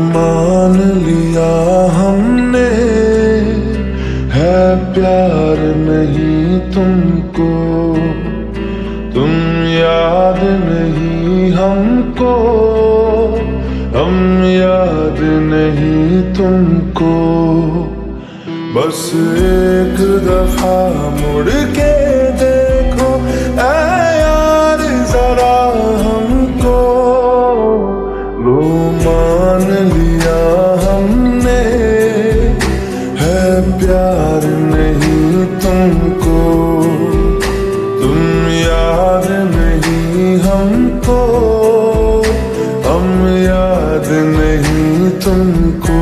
मान लिया हमने, है प्यार नहीं तुमको, तुम याद नहीं हमको, हम याद नहीं तुमको। बस एक दफा मुड़ के देखो ऐ यार जरा हमको, लो मान लिया हमने, है प्यार नहीं तुमको, तुम याद नहीं हमको, हम याद नहीं तुमको।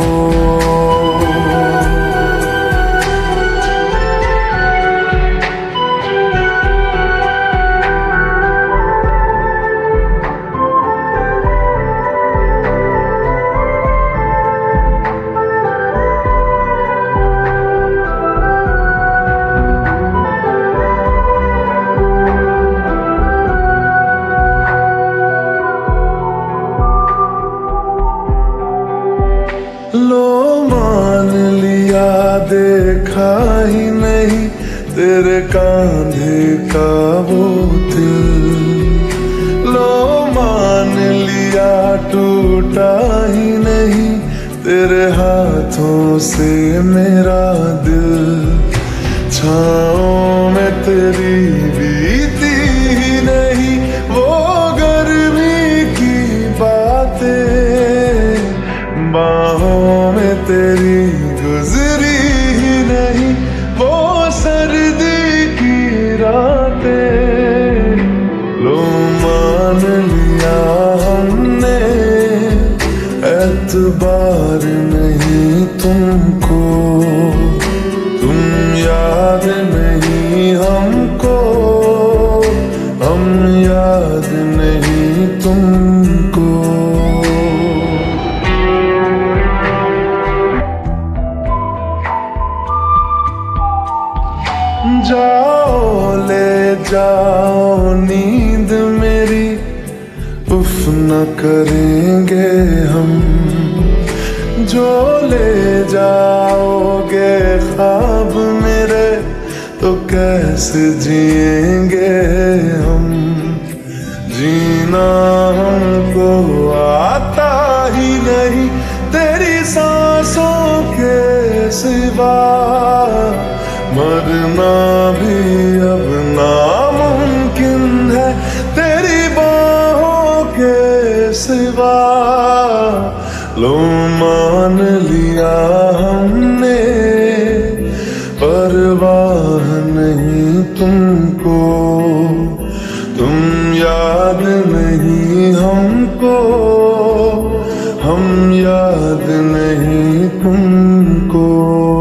लो मान लिया देखा ही नहीं तेरे कांधे का वो दिल, लो मान लिया टूटा ही नहीं तेरे हाथों से मेरा दिल। छाँव में तेरी बीती ही नहीं वो गर्मी की बातें, बाहों में तेरी गुजरी ही नहीं वो सर्दी की रातें। लो मान लिया हमने, एतबार नहीं तुमको, तुम याद नहीं हमको, हम याद नहीं तुमको। जाओ ले जाओ नींद मेरी, उफ न करेंगे हम, जो ले जाओगे ख्वाब मेरे तो कैसे जिएंगे हम। जीना हमको आता ही नहीं तेरी सांसों के सिवा, मरना भी अब नामुमकिन है तेरी बाहों के सिवा। लो मान लिया हमने, परवाह नहीं तुमको, तुम याद नहीं हमको, हम याद नहीं तुमको।